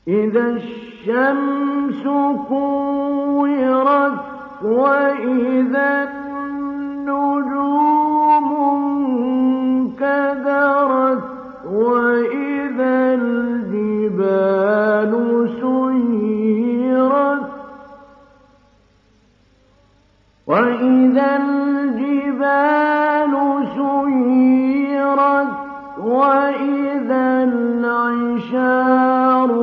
إذا الشمس كورت وإذا النجوم انكدرت وإذا الجبال سيرت وإذا العشار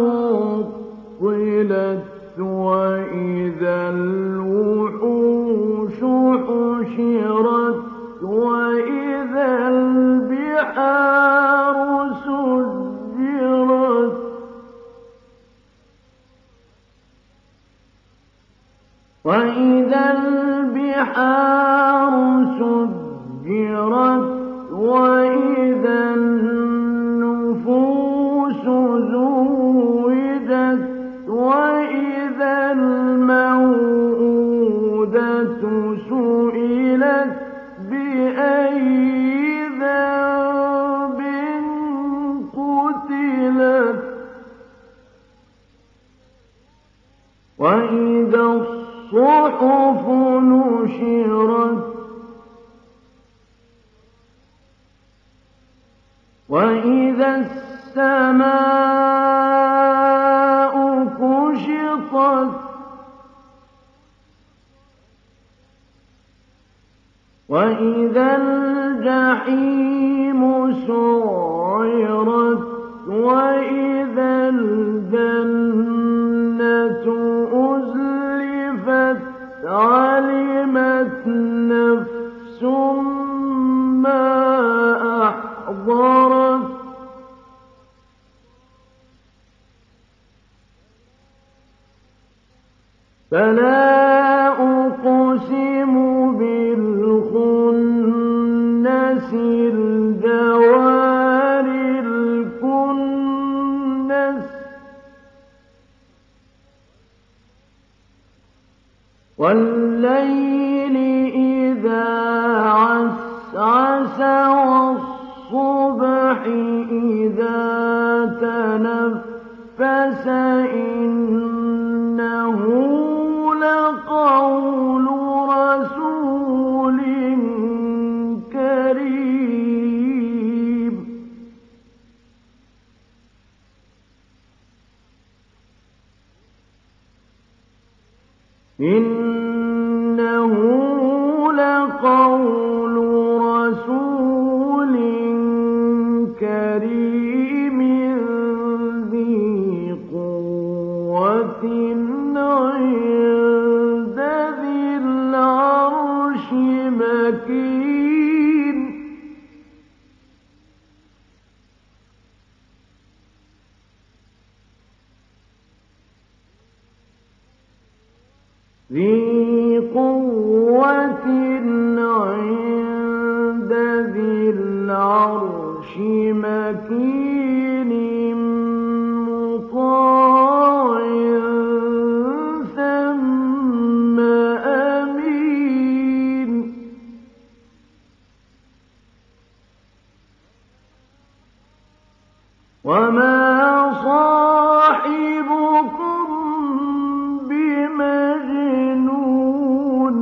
طلت وإذا الوحوش حشرت وإذا البحار سجرت وإذا البحار سجرت وإذا النفوس زوجت وإذا الموءودة سئلت بأي ذنب قتلت وإذا الصحف نشرت وإذا السماء كشطت وإذا الجحيم سعرت وإذا الجنة أزلفت علمت نفس ما أحضرت فلا أقسم بالخنس الجوار الكنس والليل إذا عسعس والصبح إذا تنفس إنه لقول رسول كريم إنه لقول رسول كريم ذي قوة عند ذي العرش مكين ذي قوة عند ذي العرش مكين مطاع ثم أمين وما صاحبكم بمجنون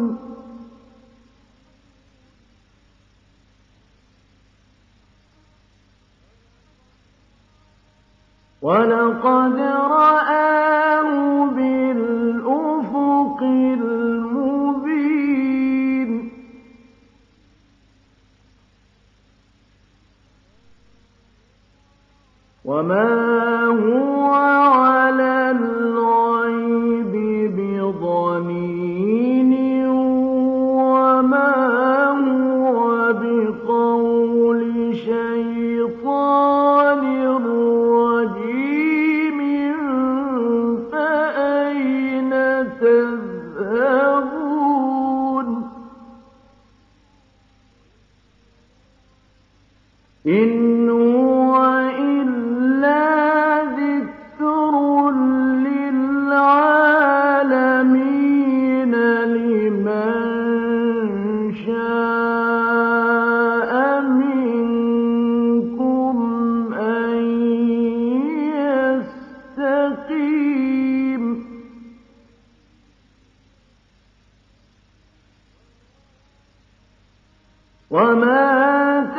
ولقد رآه بالأفق المبين وما هو على الغيب بضنين وما هو بقول شيطان رجيم يستقيم وما